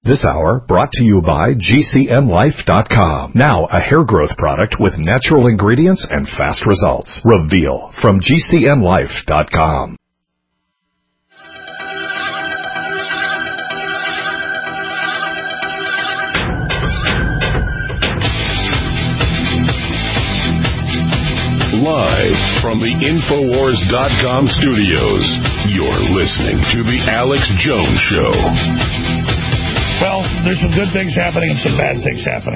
This hour brought to you by GCNlife.com. Now a hair growth product with natural ingredients and fast results. Reveal from GCNlife.com. Live from the Infowars.com studios, you're listening to The Alex Jones Show. Well, there's some good things happening and some bad things happening.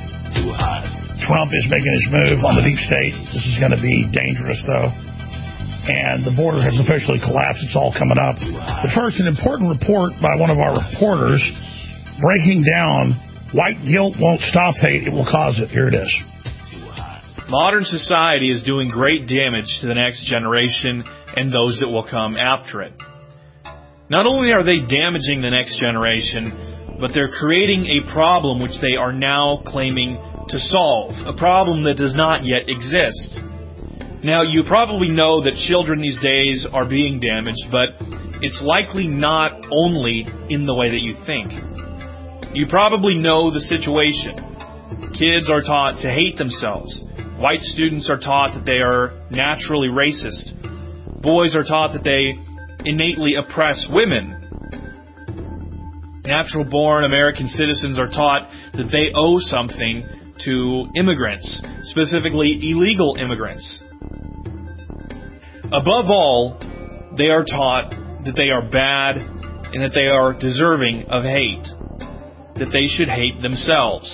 Trump is making his move on the deep state. This is going to be dangerous, though. And the border has officially collapsed. It's all coming up. But first, an important report by one of our reporters breaking down white guilt won't stop hate. It will cause it. Here it is. Modern society is doing great damage to the next generation and those that will come after it. Not only are they damaging the next generation, but they're creating a problem which they are now claiming to solve, a problem that does not yet exist. Now, you probably know that children these days are being damaged, but it's likely not only in the way that you think. You probably know the situation. Kids are taught to hate themselves. White students are taught that they are naturally racist. Boys are taught that they innately oppress women. Natural-born American citizens are taught that they owe something to immigrants, specifically illegal immigrants. Above all, they are taught that they are bad and that they are deserving of hate, that they should hate themselves.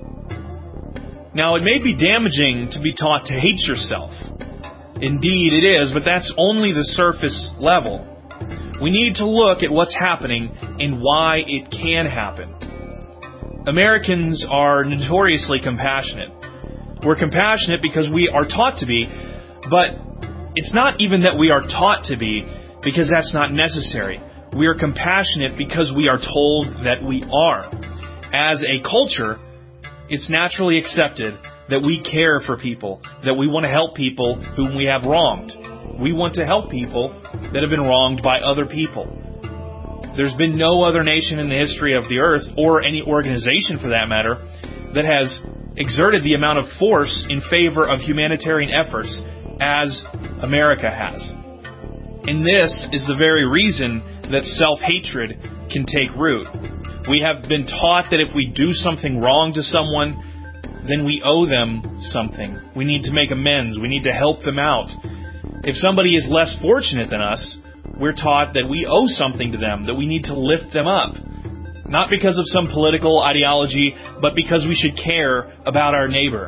Now, it may be damaging to be taught to hate yourself. Indeed, it is, but that's only the surface level. We need to look at what's happening and why it can happen. Americans are notoriously compassionate. We're compassionate because we are taught to be, but it's not even that we are taught to be, because that's not necessary. We are compassionate because we are told that we are. As a culture, it's naturally accepted that we care for people, that we want to help people whom we have wronged. We want to help people that have been wronged by other people. There's been no other nation in the history of the earth, or any organization for that matter, that has exerted the amount of force in favor of humanitarian efforts as America has. And this is the very reason that self-hatred can take root. We have been taught that if we do something wrong to someone, then we owe them something. We need to make amends. We need to help them out. If somebody is less fortunate than us, we're taught that we owe something to them, that we need to lift them up. Not because of some political ideology, but because we should care about our neighbor.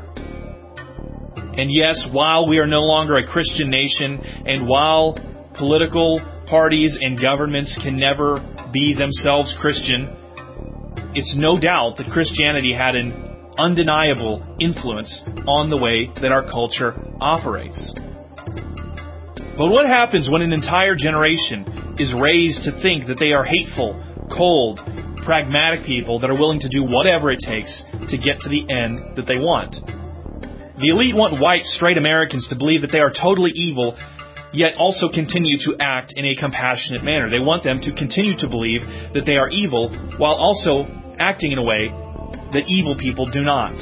And yes, while we are no longer a Christian nation, and while political parties and governments can never be themselves Christian, it's no doubt that Christianity had an undeniable influence on the way that our culture operates. But what happens when an entire generation is raised to think that they are hateful, cold, pragmatic people that are willing to do whatever it takes to get to the end that they want? The elite want white, straight Americans to believe that they are totally evil, yet also continue to act in a compassionate manner. They want them to continue to believe that they are evil, while also acting in a way that evil people do not.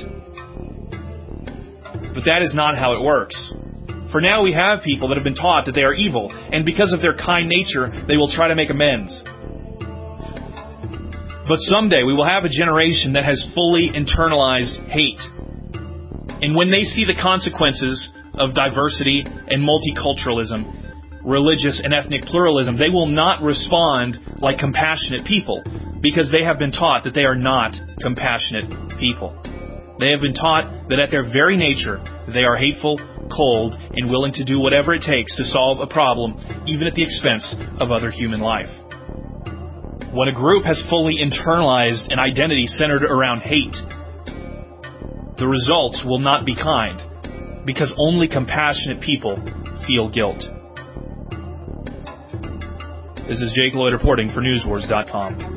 But that is not how it works. For now we have people that have been taught that they are evil, and because of their kind nature, they will try to make amends. But someday we will have a generation that has fully internalized hate. And when they see the consequences of diversity and multiculturalism, religious and ethnic pluralism, they will not respond like compassionate people, because they have been taught that they are not compassionate people. They have been taught that at their very nature, they are hateful, cold, and willing to do whatever it takes to solve a problem, even at the expense of other human life. When a group has fully internalized an identity centered around hate, the results will not be kind, because only compassionate people feel guilt. This is Jake Lloyd reporting for NewsWars.com.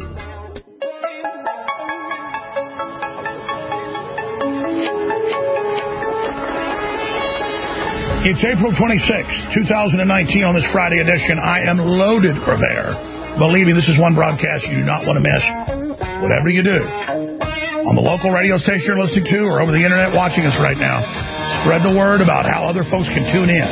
It's April 26, 2019 on this Friday edition. I am loaded for there. Believe me, this is one broadcast you do not want to miss. whatever you do, on the local radio station you're listening to or over the internet watching us right now, spread the word about how other folks can tune in.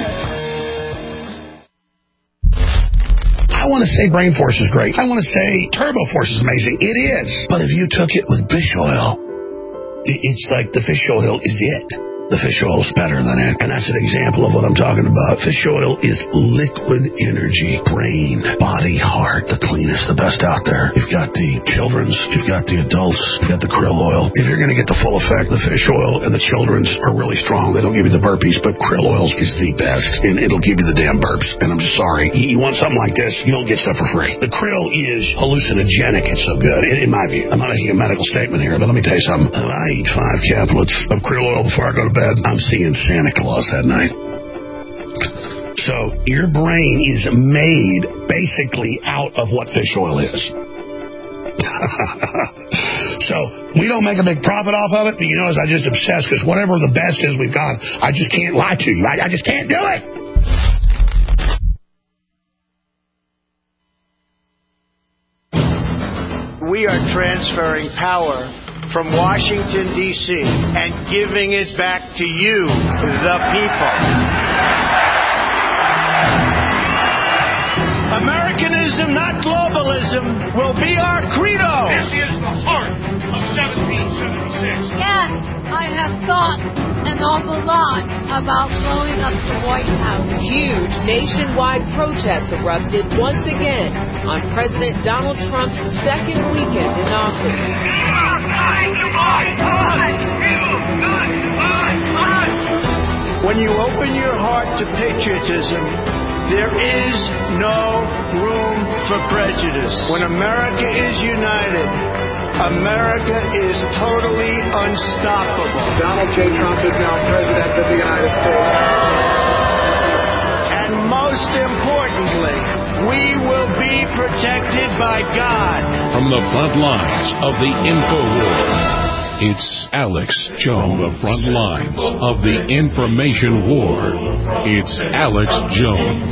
I want to say Brain Force is great. I want to say Turbo Force is amazing. It is. But if you took it with fish oil, it's like the fish oil is it. The fish oil is better than it. And that's an example of what I'm talking about. Fish oil is liquid energy, brain, body, heart, the cleanest, the best out there. You've got the children's, you've got the adults, you've got the krill oil. If you're going to get the full effect, the fish oil and the children's are really strong. They don't give you the burpees, but krill oil is the best. And it'll give you the damn burps. And I'm just sorry. You want something like this, you don't get stuff for free. The krill is hallucinogenic. It's so good, in my view. I'm not making a medical statement here, but let me tell you something. If I eat 5 caplets of krill oil before I go to bed, I'm seeing Santa Claus that night. So your brain is made basically out of what fish oil is. So we don't make a big profit off of it, but you notice I just obsess because whatever the best is we've got, I just can't lie to you. I just can't do it. We are transferring power from Washington, D.C., and giving it back to you, the people. Americanism, not globalism, will be our credo. This is the heart of 1776. Yes, I have thought an awful lot about blowing up the White House. Huge nationwide protests erupted once again on President Donald Trump's second weekend in office. When you open your heart to patriotism, there is no room for prejudice. When America is united, America is totally unstoppable. Donald J. Trump is now President of the United States. And most importantly, we will be protected by God. From the front lines of the InfoWar, it's Alex Jones. From the front lines of the information war, it's Alex Jones.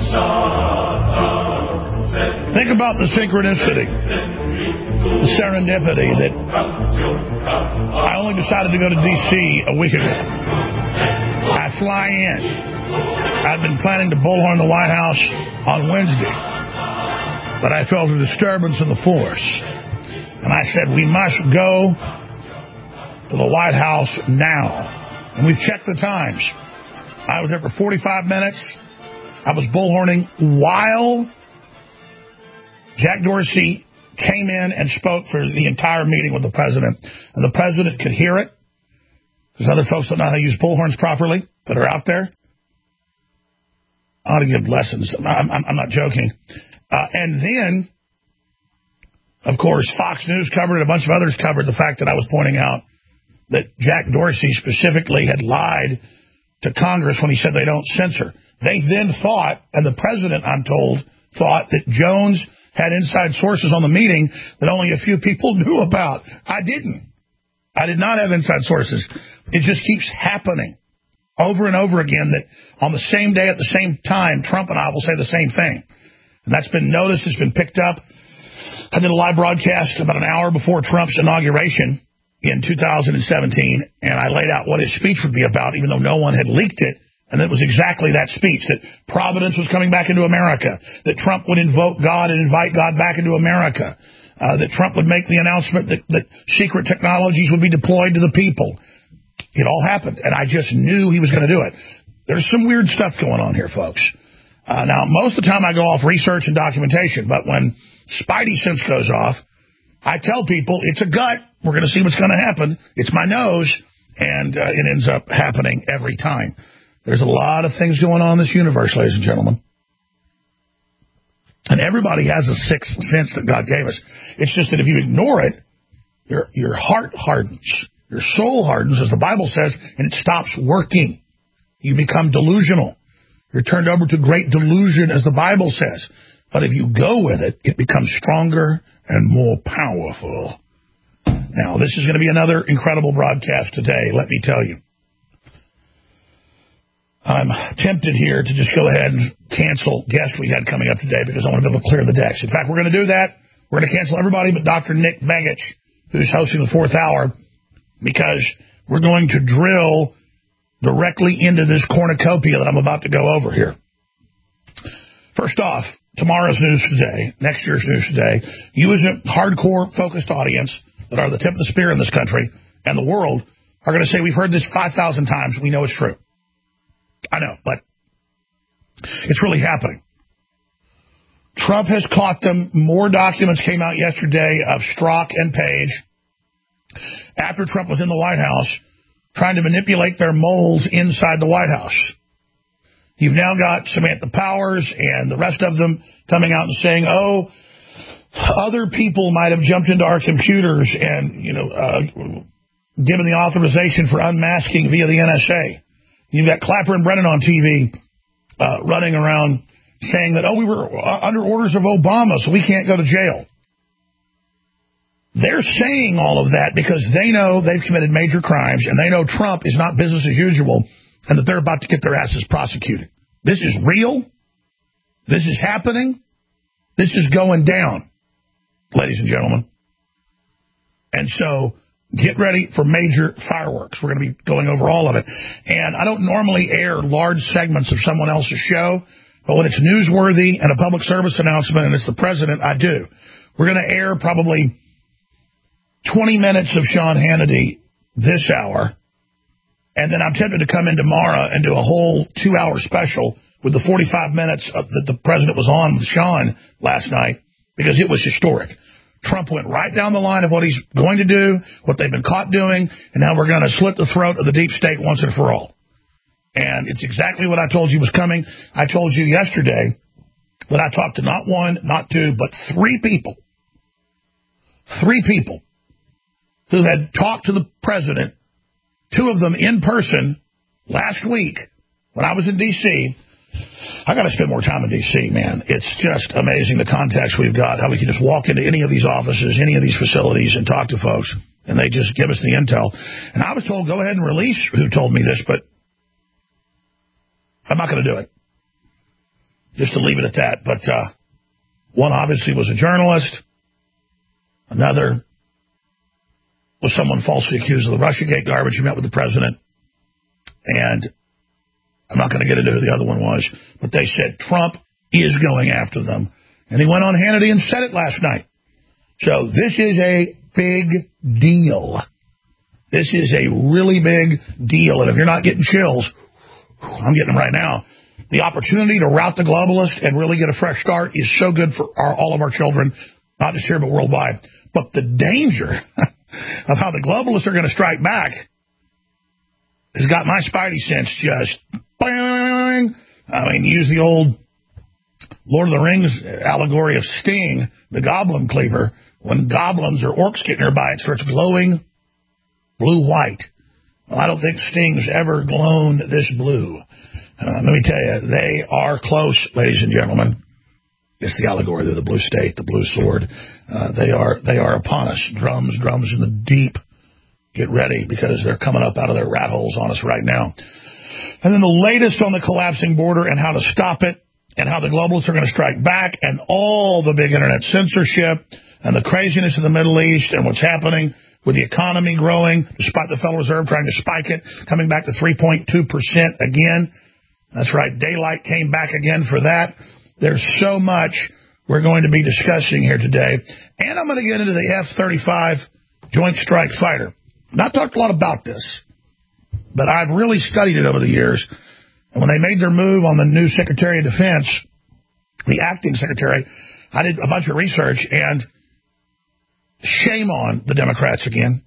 Think about the synchronicity, the serendipity that I only decided to go to D.C. a week ago. I fly in. I've been planning to bullhorn the White House on Wednesday, but I felt a disturbance in the force. And I said, we must go to the White House now. And we've checked the times. I was there for 45 minutes. I was bullhorning while Jack Dorsey came in and spoke for the entire meeting with the president. And the president could hear it, because other folks don't know how to use bullhorns properly that are out there. I ought to give lessons. I'm not joking. And then, of course, Fox News covered it. A bunch of others covered the fact that I was pointing out that Jack Dorsey specifically had lied to Congress when he said they don't censor. They then thought, and the president, I'm told, thought that Jones had inside sources on the meeting that only a few people knew about. I didn't. I did not have inside sources. It just keeps happening over and over again that on the same day at the same time, Trump and I will say the same thing. And that's been noticed. It's been picked up. I did a live broadcast about an hour before Trump's inauguration in 2017, and I laid out what his speech would be about, even though no one had leaked it. And it was exactly that speech, that Providence was coming back into America, that Trump would invoke God and invite God back into America, that Trump would make the announcement that secret technologies would be deployed to the people. It all happened, and I just knew he was going to do it. There's some weird stuff going on here, folks. Now, most of the time I go off research and documentation, but when Spidey sense goes off, I tell people it's a gut. We're going to see what's going to happen. It's my nose, and it ends up happening every time. There's a lot of things going on in this universe, ladies and gentlemen. And everybody has a sixth sense that God gave us. It's just that if you ignore it, your heart hardens. Your soul hardens, as the Bible says, and it stops working. You become delusional. You're turned over to great delusion, as the Bible says. But if you go with it, it becomes stronger and more powerful. Now, this is going to be another incredible broadcast today, let me tell you. I'm tempted here to just go ahead and cancel guests we had coming up today because I want to be able to clear the decks. In fact, we're going to do that. We're going to cancel everybody but Dr. Nick Begich, who's hosting the fourth hour, because we're going to drill directly into this cornucopia that I'm about to go over here. First off, tomorrow's News Today, next year's News Today, you as a hardcore focused audience that are the tip of the spear in this country and the world are going to say, we've heard this 5,000 times. We know it's true. I know, but it's really happening. Trump has caught them. More documents came out yesterday of Strzok and Page after Trump was in the White House trying to manipulate their moles inside the White House. You've now got Samantha Powers and the rest of them coming out and saying, oh, other people might have jumped into our computers and, given the authorization for unmasking via the NSA. You've got Clapper and Brennan on TV running around saying that, we were under orders of Obama, so we can't go to jail. They're saying all of that because they know they've committed major crimes, and they know Trump is not business as usual, and that they're about to get their asses prosecuted. This is real. This is happening. This is going down, ladies and gentlemen. And so get ready for major fireworks. We're going to be going over all of it. And I don't normally air large segments of someone else's show, but when it's newsworthy and a public service announcement and it's the president, I do. We're going to air probably 20 minutes of Sean Hannity this hour, and then I'm tempted to come in tomorrow and do a whole 2-hour special with the 45 minutes that the president was on with Sean last night, because it was historic. Trump went right down the line of what he's going to do, what they've been caught doing, and now we're going to slit the throat of the deep state once and for all. And it's exactly what I told you was coming. I told you yesterday that I talked to not one, not two, but three people who had talked to the president, two of them in person last week when I was in D.C. I got to spend more time in D.C., man. It's just amazing the context we've got, how we can just walk into any of these offices, any of these facilities, and talk to folks, and they just give us the intel. And I was told, go ahead and release who told me this, but I'm not going to do it. Just to leave it at that. But one obviously was a journalist. Another was someone falsely accused of the Russiagate garbage who met with the president. And I'm not going to get into who the other one was, but they said Trump is going after them. And he went on Hannity and said it last night. So this is a big deal. This is a really big deal. And if you're not getting chills, I'm getting them right now. The opportunity to rout the globalist and really get a fresh start is so good for all of our children, not just here but worldwide. But the danger of how the globalists are going to strike back has got my spidey sense just, bang. I mean, use the old Lord of the Rings allegory of Sting, the goblin cleaver. When goblins or orcs get nearby, it starts glowing blue-white. Well, I don't think Sting's ever glown this blue. Let me tell you, they are close, ladies and gentlemen. It's the allegory. They're the blue state, the blue sword. They are upon us. Drums in the deep. Get ready, because they're coming up out of their rat holes on us right now. And then the latest on the collapsing border and how to stop it, and how the globalists are going to strike back, and all the big internet censorship, and the craziness of the Middle East, and what's happening with the economy growing, despite the Federal Reserve trying to spike it, coming back to 3.2% again. That's right, daylight came back again for that. There's so much we're going to be discussing here today. And I'm going to get into the F-35 Joint Strike Fighter. Not talked a lot about this, but I've really studied it over the years. And when they made their move on the new Secretary of Defense, the acting secretary, I did a bunch of research, and shame on the Democrats again.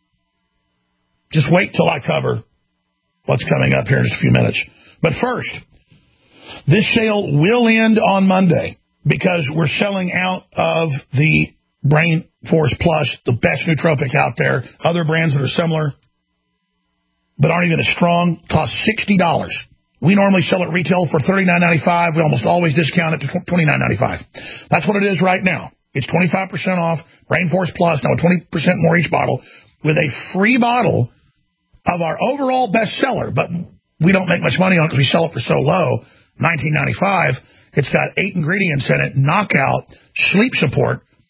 Just wait till I cover what's coming up here in just a few minutes. But first, this sale will end on Monday, because we're selling out of the Brain Force Plus, the best nootropic out there. Other brands that are similar but aren't even as strong cost $60. We normally sell at retail for $39.95. We almost always discount it to $29.95. That's what it is right now. It's 25% off Brain Force Plus, now 20% more each bottle, with a free bottle of our overall bestseller. But we don't make much money on it because we sell it for so low, $19.95. It's got 8 ingredients in it: knockout, sleep support,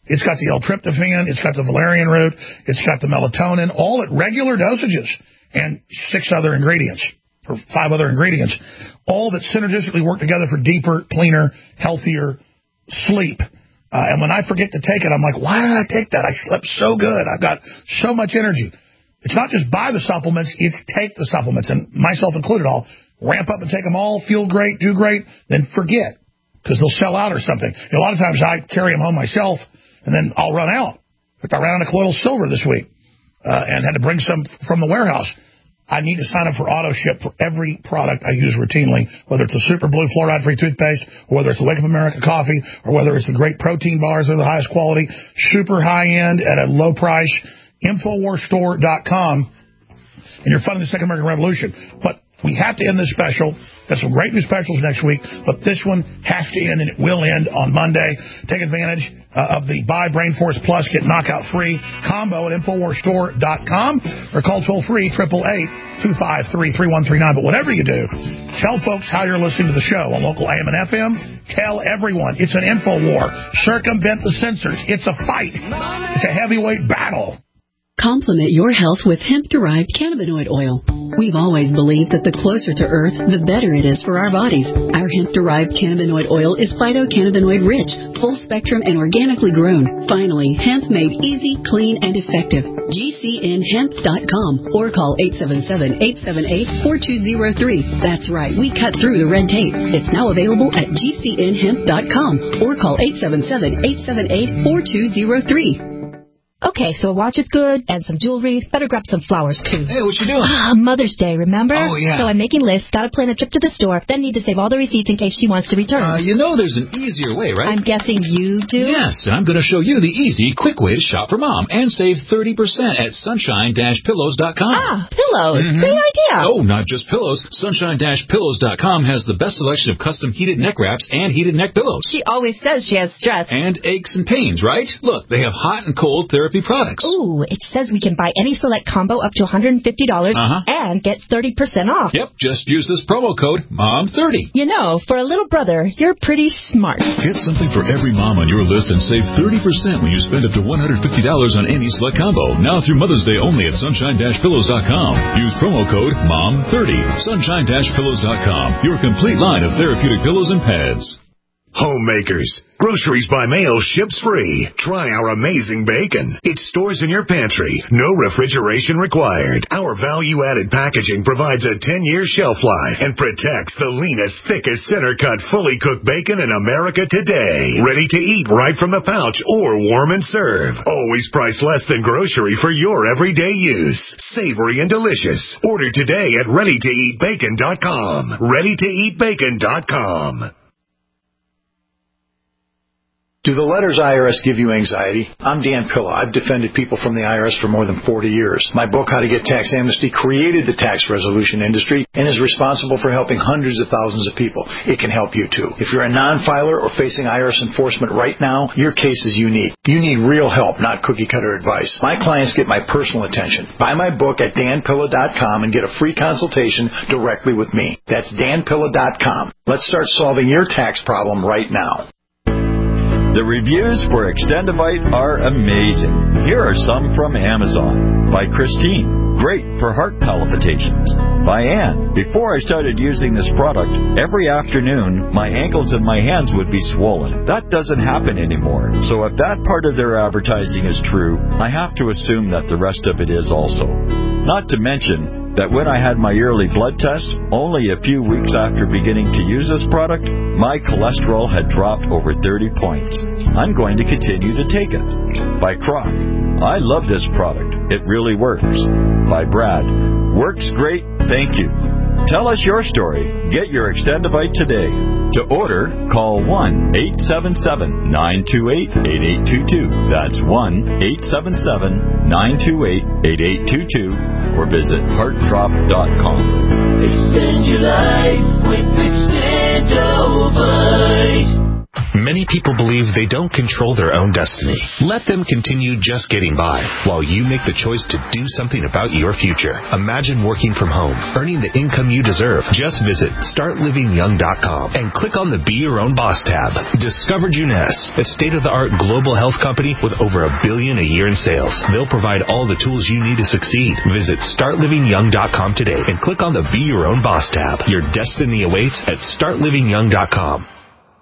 It's got the L-tryptophan, it's got the valerian root, it's got the melatonin, all at regular dosages, and 6 other ingredients, or 5 other ingredients, all that synergistically work together for deeper, cleaner, healthier sleep. And when I forget to take it, I'm like, why did I take that? I slept so good. I've got so much energy. It's not just buy the supplements, it's take the supplements, and myself included, I'll ramp up and take them all, feel great, do great, then forget, because they'll sell out or something. A lot of times I carry them home myself, and then I'll run out. In fact, I ran out of colloidal silver this week and had to bring some from the warehouse. I need to sign up for auto ship for every product I use routinely, whether it's a Super Blue fluoride-free toothpaste, or whether it's the Wake Up America coffee, or whether it's the great protein bars that are the highest quality, super high-end at a low price, InfoWarsStore.com, and you're funding the Second American Revolution. But we have to end this special. Got some great new specials next week, but this one has to end, and it will end on Monday. Take advantage of the Buy Brain Force Plus, get knockout free combo at InfoWarsStore.com, or call toll-free 888-253-3139. But whatever you do, tell folks how you're listening to the show on local AM and FM. Tell everyone. It's an info war. Circumvent the censors. It's a fight. It's a heavyweight battle. Complement your health with hemp-derived cannabinoid oil. We've always believed that the closer to Earth, the better it is for our bodies. Our hemp-derived cannabinoid oil is phytocannabinoid-rich, full-spectrum, and organically grown. Finally, hemp made easy, clean, and effective. GCNhemp.com or call 877-878-4203. That's right, we cut through the red tape. It's now available at GCNhemp.com or call 877-878-4203. Okay, so a watch is good, and some jewelry. Better grab some flowers, too. Hey, what you doing? Mother's Day, remember? Oh, yeah. So I'm making lists, gotta plan a trip to the store, then need to save all the receipts in case she wants to return. You know there's an easier way, right? I'm guessing you do? Yes, I'm going to show you the easy, quick way to shop for Mom and save 30% at sunshine-pillows.com. Pillows. Great idea. Oh, not just pillows. Sunshine-pillows.com has the best selection of custom heated neck wraps and heated neck pillows. She always says she has stress. And aches and pains, right? Look, they have hot and cold therapy products. Ooh, it says we can buy any select combo up to $150 and get 30% off. Yep, just use this promo code MOM30. You know, for a little brother, you're pretty smart. Get something for every mom on your list and save 30% when you spend up to $150 on any select combo. Now through Mother's Day only at sunshine-pillows.com. Use promo code MOM30. Sunshine-pillows.com. Your complete line of therapeutic pillows and pads. Homemakers. Groceries by mail ships free. Try our amazing bacon. It stores in your pantry. No refrigeration required. Our value-added packaging provides a 10-year shelf life and protects the leanest, thickest, center-cut, fully cooked bacon in America today. Ready to eat right from the pouch or warm and serve. Always priced less than grocery for your everyday use. Savory and delicious. Order today at ReadyToEatBacon.com. ReadyToEatBacon.com. Do the letters IRS give you anxiety? I'm Dan Pilla. I've defended people from the IRS for more than 40 years. My book, How to Get Tax Amnesty, created the tax resolution industry and is responsible for helping hundreds of thousands of people. It can help you, too. If you're a non-filer or facing IRS enforcement right now, your case is unique. You need real help, not cookie-cutter advice. My clients get my personal attention. Buy my book at danpilla.com and get a free consultation directly with me. That's danpilla.com. Let's start solving your tax problem right now. The reviews for Extendivite are amazing. Here are some from Amazon. By Christine. Great for heart palpitations. By Ann. Before I started using this product, every afternoon, my ankles and my hands would be swollen. That doesn't happen anymore. So if that part of their advertising is true, I have to assume that the rest of it is also. Not to mention that when I had my yearly blood test, only a few weeks after beginning to use this product, my cholesterol had dropped over 30 points. I'm going to continue to take it. By Croc. I love this product. It really works. By Brad. Works great. Thank you. Tell us your story. Get your Extendivite today. To order, call 1-877-928-8822. That's 1-877-928-8822. Or visit heartdrop.com. Extend your life with Extendovite. Many people believe they don't control their own destiny. Let them continue just getting by while you make the choice to do something about your future. Imagine working from home, earning the income you deserve. Just visit StartLivingYoung.com and click on the Be Your Own Boss tab. Discover Juness, a state-of-the-art global health company with over $1 billion a year in sales. They'll provide all the tools you need to succeed. Visit StartLivingYoung.com today and click on the Be Your Own Boss tab. Your destiny awaits at StartLivingYoung.com.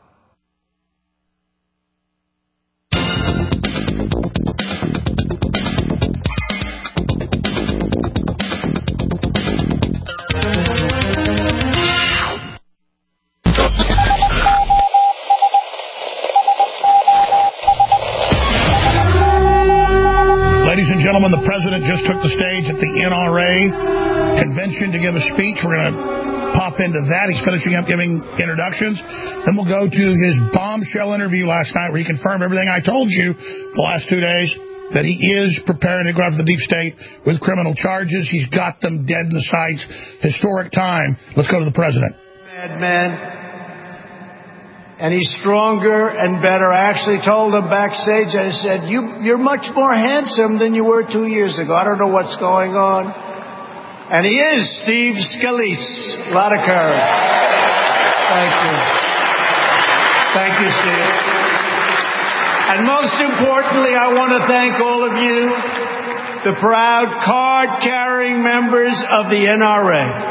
Ladies and gentlemen, the president just took the stage at the NRA convention to give a speech. We're going to pop into that. He's finishing up giving introductions. Then we'll go to his bombshell interview last night where he confirmed everything I told you the last 2 days, that he is preparing to go after the deep state with criminal charges. He's got them dead in the sights. Historic time. Let's go to the president. Madman. And he's stronger and better. I actually told him backstage, I said, you're much more handsome than you were 2 years ago. I don't know what's going on. And he is Steve Scalise. A lot of courage. Thank you. Thank you, Steve. And most importantly, I want to thank all of you, the proud card-carrying members of the NRA.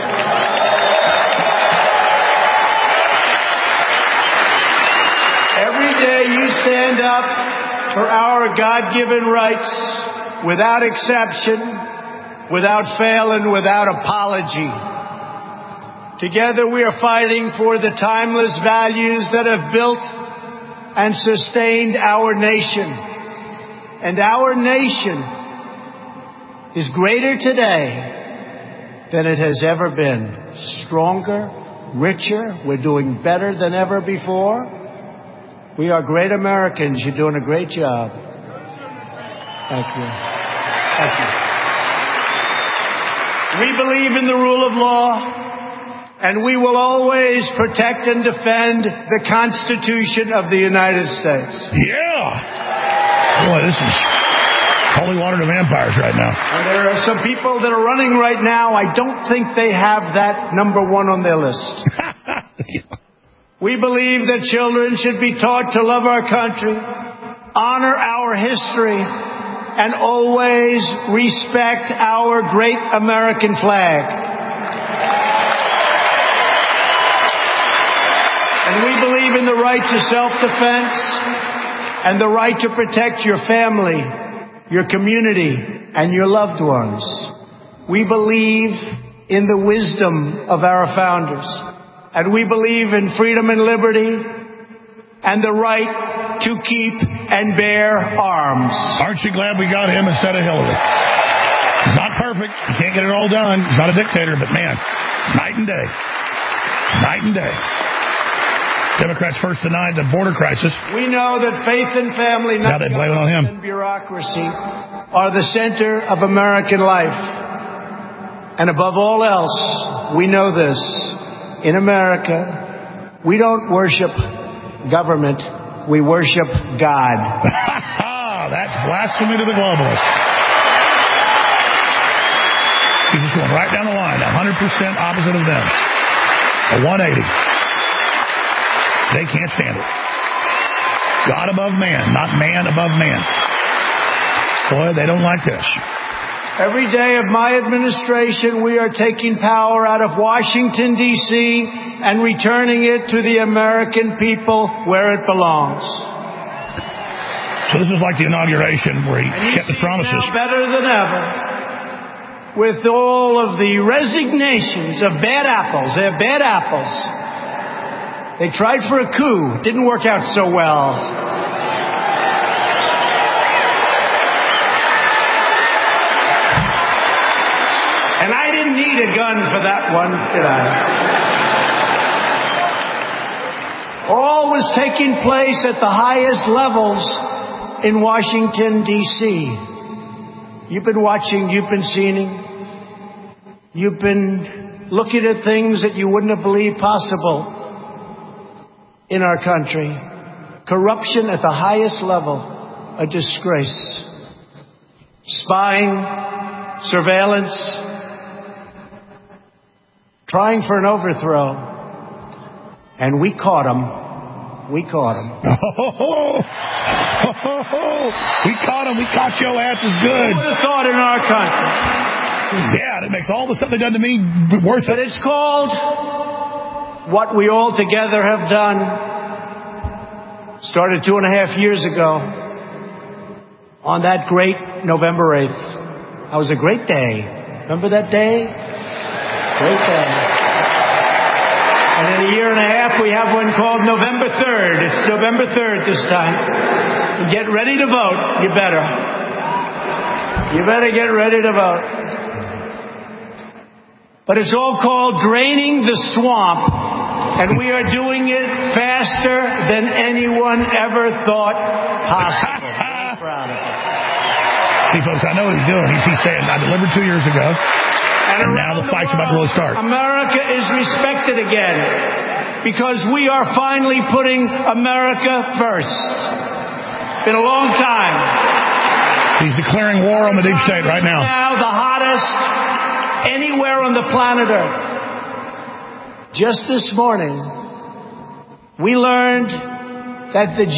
Every day you stand up for our God-given rights without exception, without fail, and without apology. Together we are fighting for the timeless values that have built and sustained our nation. And our nation is greater today than it has ever been. Stronger, richer, we're doing better than ever before. We are great Americans. You're doing a great job. Thank you. Thank you. We believe in the rule of law, and we will always protect and defend the Constitution of the United States. Yeah! Boy, this is holy water to vampires right now. And there are some people that are running right now. I don't think they have that number one on their list. We believe that children should be taught to love our country, honor our history, and always respect our great American flag. And we believe in the right to self-defense and the right to protect your family, your community, and your loved ones. We believe in the wisdom of our founders. And we believe in freedom and liberty and the right to keep and bear arms. Aren't you glad we got him instead of Hillary? He's not perfect. He can't get it all done. He's not a dictator, but man, night and day. Night and day. Democrats first denied the border crisis. We know that faith and family, not they blame it on him, and bureaucracy, are the center of American life. And above all else, we know this. In America, we don't worship government, we worship God. That's blasphemy to the globalists. He's just going right down the line, 100% opposite of them. A 180. They can't stand it. God above man, not man above man. Boy, they don't like this. Every day of my administration, we are taking power out of Washington, D.C., and returning it to the American people where it belongs. So this is like the inauguration where he kept the promises. Now better than ever, with all of the resignations of bad apples. They're bad apples. They tried for a coup. Didn't work out so well. And I didn't need a gun for that one, did I? All was taking place at the highest levels in Washington, D.C. You've been watching, you've been seeing, you've been looking at things that you wouldn't have believed possible. in our country. Corruption at the highest level, a disgrace. Spying, surveillance, trying for an overthrow. And we caught them. We caught them. We caught them. We caught your asses good. Who would have thought in our country? Yeah, it makes all the stuff they've done to me worth it. But it's called what we all together have done. Started 2.5 years ago on that great November 8th. That was a great day. Remember that day? Great day. And in a year and a half, we have one called November 3rd. It's November 3rd this time. And get ready to vote. You better. You better get ready to vote. But it's all called draining the swamp. And we are doing it faster than anyone ever thought possible. I'm proud of it. See, folks, I know what he's doing. He's saying, I delivered 2 years ago. And now the fight's about to really start. America is respected again because we are finally putting America first. Been a long time. He's declaring war on the deep state right now. Now the hottest anywhere on the planet Earth. Just this morning, we learned that the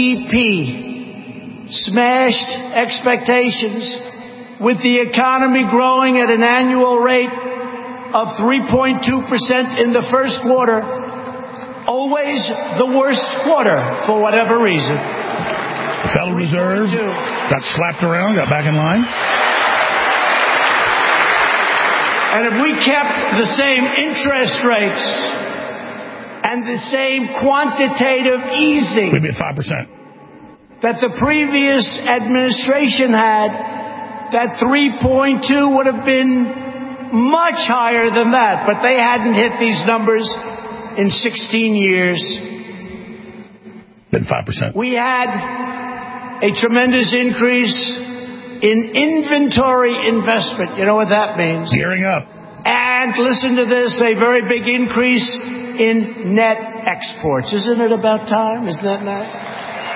GDP smashed expectations, with the economy growing at an annual rate of 3.2% in the first quarter, always the worst quarter for whatever reason. The Federal Reserve got slapped around, got back in line. And if we kept the same interest rates and the same quantitative easing we'd be at 5%. that the previous administration had, that 3.2 would have been much higher than that. But they hadn't hit these numbers in 16 years. Been 5%. We had a tremendous increase in inventory investment. You know what that means? Gearing up. And listen to this, a very big increase in net exports. Isn't it about time? Isn't that nice?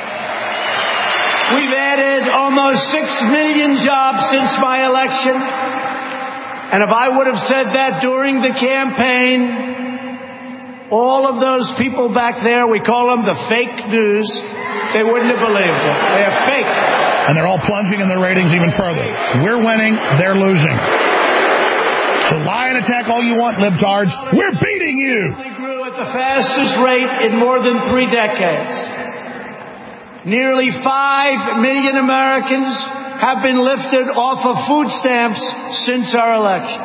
We've added almost 6 million jobs since my election. And if I would have said that during the campaign, all of those people back there, we call them the fake news, they wouldn't have believed it. They're fake. And they're all plunging in their ratings even further. We're winning, they're losing. So lie and attack all you want, libtards. We're beating you. We grew at the fastest rate in more than 3 decades. Nearly 5 million Americans have been lifted off of food stamps since our election.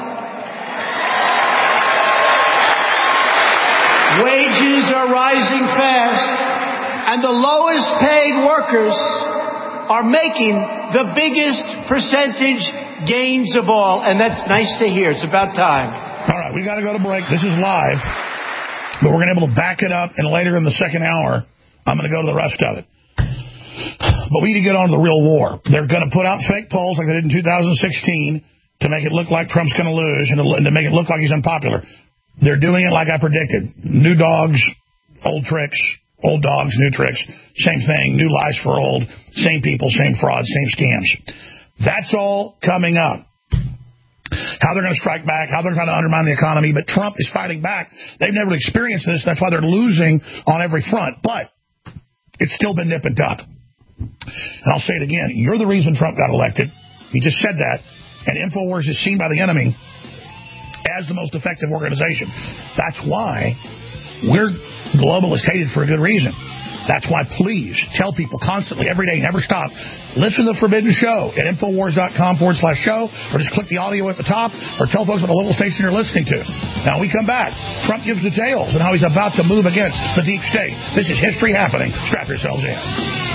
Wages are rising fast, and the lowest paid workers are making the biggest percentage gains of all, and that's nice to hear. It's about time. All right, we got to go to break. This is live, but we're going to be able to back it up, and later in the second hour, I'm going to go to the rest of it. But we need to get on to the real war. They're going to put out fake polls like they did in 2016 to make it look like Trump's going to lose and to make it look like he's unpopular. They're doing it like I predicted. New dogs, old tricks. Old dogs, new tricks. Same thing. New lies for old. Same people, same frauds, same scams. That's all coming up. How they're going to strike back, how they're going to undermine the economy. But Trump is fighting back. They've never experienced this. That's why they're losing on every front. But it's still been nip and tuck. And I'll say it again. You're the reason Trump got elected. He just said that. And InfoWars is seen by the enemy as the most effective organization. That's why we're globalist hated for a good reason. That's why please tell people constantly, every day, never stop. Listen to The Forbidden Show at Infowars.com/show, or just click the audio at the top, or tell folks what the local station you're listening to. Now, we come back. Trump gives details on how he's about to move against the deep state. This is history happening. Strap yourselves in.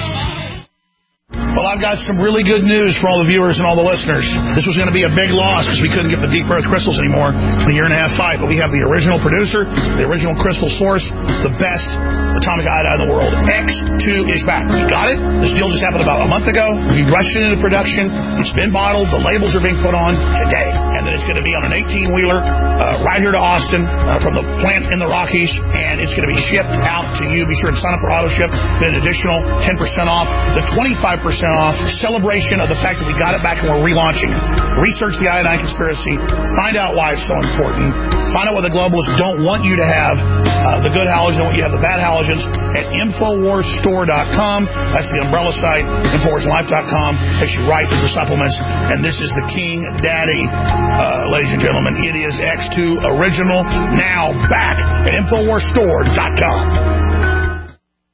Well, I've got some really good news for all the viewers and all the listeners. This was going to be a big loss because we couldn't get the deep earth crystals anymore. It's been a 1.5 year fight, but we have the original producer, the original crystal source, the best atomic iodine in the world. X2 is back. We got it. This deal just happened about a month ago. We rushed it into production. It's been bottled. The labels are being put on today. and then it's going to be on an 18-wheeler right here to Austin from the plant in the Rockies, and it's going to be shipped out to you. Be sure to sign up for AutoShip. Get an additional 10% off. The 25% off celebration of the fact that we got it back and we're relaunching it. Research the iodine conspiracy. Find out why it's so important. Find out what the globalists don't want you to have, the good halogens, don't want you to have the bad halogens, at InfoWarsStore.com. That's the umbrella site. InfoWarsLife.com takes you right to the supplements. And this is the King Daddy, ladies and gentlemen. It is X2 Original, now back at InfoWarsStore.com.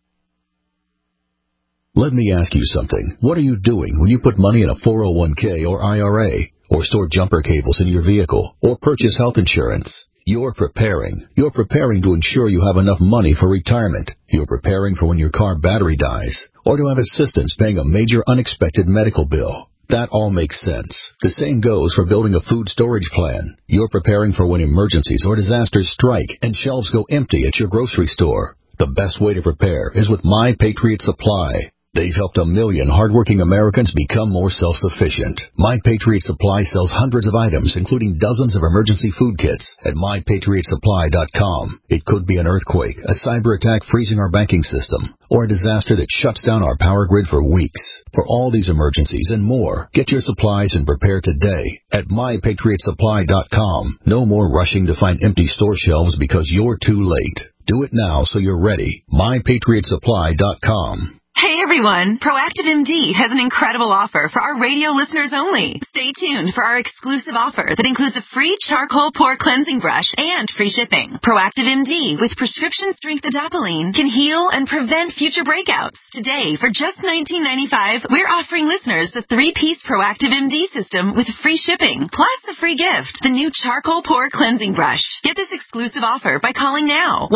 Let me ask you something. What are you doing when you put money in a 401k or IRA, or store jumper cables in your vehicle, or purchase health insurance? You're preparing. You're preparing to ensure you have enough money for retirement. You're preparing for when your car battery dies, or to have assistance paying a major unexpected medical bill. That all makes sense. The same goes for building a food storage plan. You're preparing for when emergencies or disasters strike and shelves go empty at your grocery store. The best way to prepare is with My Patriot Supply. They've helped 1 million hardworking Americans become more self-sufficient. My Patriot Supply sells hundreds of items, including dozens of emergency food kits at MyPatriotSupply.com. It could be an earthquake, a cyber attack freezing our banking system, or a disaster that shuts down our power grid for weeks. For all these emergencies and more, get your supplies and prepare today at MyPatriotSupply.com. No more rushing to find empty store shelves because you're too late. Do it now so you're ready. MyPatriotSupply.com. Hey everyone, Proactive MD has an incredible offer for our radio listeners only. Stay tuned for our exclusive offer that includes a free charcoal pore cleansing brush and free shipping. Proactive MD with prescription strength adapalene can heal and prevent future breakouts. Today, for just $19.95, we're offering listeners the 3-piece Proactive MD system with free shipping, plus a free gift, the new charcoal pore cleansing brush. Get this exclusive offer by calling now,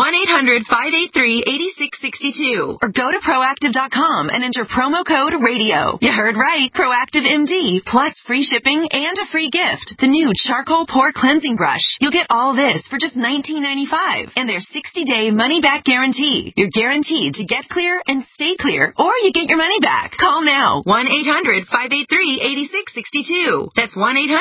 1-800-583-8662, or go to proactive.com and enter promo code RADIO. You heard right. Proactive MD plus free shipping and a free gift. The new charcoal pore cleansing brush. You'll get all this for just $19.95 and their 60-day money-back guarantee. You're guaranteed to get clear and stay clear, or you get your money back. Call now. 1-800-583-8662. That's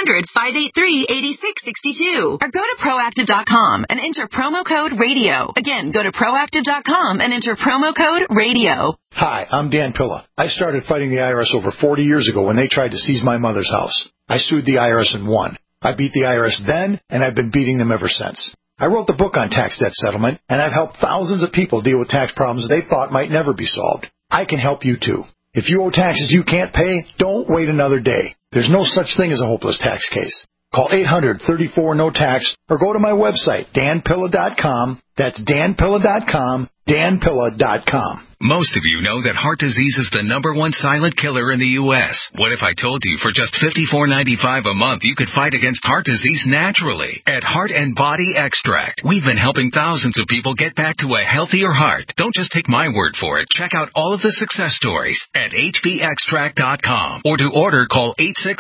1-800-583-8662. Or go to proactive.com and enter promo code RADIO. Again, go to proactive.com and enter promo code RADIO. Hi, I'm Dan Pilla. I started fighting the IRS over 40 years ago when they tried to seize my mother's house. I sued the IRS and won. I beat the IRS then, and I've been beating them ever since. I wrote the book on tax debt settlement, and I've helped thousands of people deal with tax problems they thought might never be solved. I can help you too. If you owe taxes you can't pay, don't wait another day. There's no such thing as a hopeless tax case. Call 800-34-NO-TAX or go to my website, danpilla.com. That's danpilla.com, danpilla.com. Most of you know that heart disease is the #1 silent killer in the U.S. What if I told you for just $54.95 a month you could fight against heart disease naturally? At Heart and Body Extract, we've been helping thousands of people get back to a healthier heart. Don't just take my word for it. Check out all of the success stories at hbextract.com. Or to order, call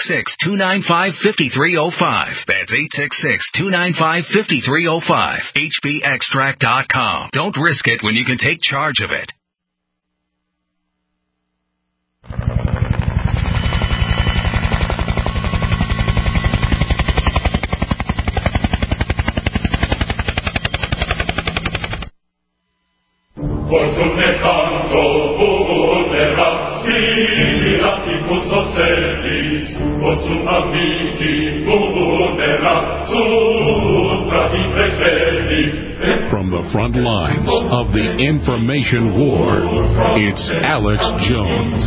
866-295-5305. That's 866-295-5305. hbextract.com. Don't risk it when you can take charge of it. From the front lines of the information war, it's Alex Jones.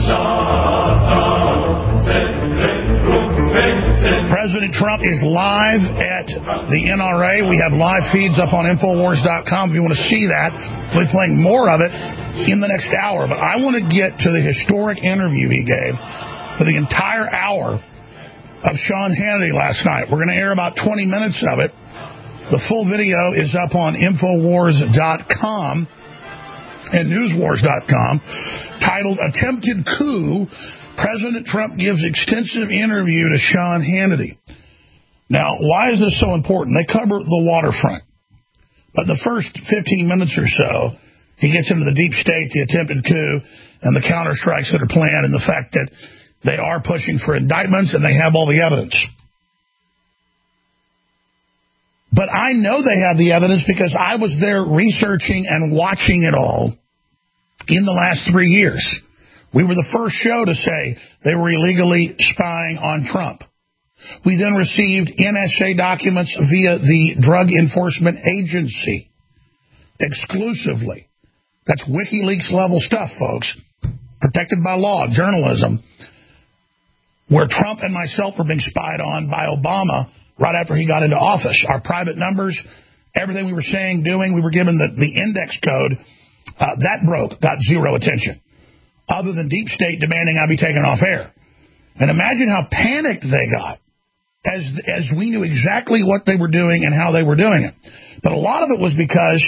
President Trump is live at the NRA. We have live feeds up on Infowars.com if you want to see that. We'll be playing more of it in the next hour. But I want to get to the historic interview he gave for the entire hour of Sean Hannity last night. We're going to air about 20 minutes of it. The full video is up on Infowars.com and Newswars.com, titled Attempted Coup. President Trump gives extensive interview to Sean Hannity. Now, why is this so important? They cover the waterfront. But the first 15 minutes or so, he gets into the deep state, the attempted coup, and the counterstrikes that are planned, and the fact that they are pushing for indictments and they have all the evidence. But I know they have the evidence because I was there researching and watching it all in the last 3 years. We were the first show to say they were illegally spying on Trump. We then received NSA documents via the Drug Enforcement Agency exclusively. That's WikiLeaks level stuff, folks. Protected by law, journalism, where Trump and myself were being spied on by Obama right after he got into office. Our private numbers, everything we were saying, doing, we were given the index code. That got zero attention, other than Deep State demanding I be taken off air. And imagine how panicked they got as we knew exactly what they were doing and how they were doing it. But a lot of it was because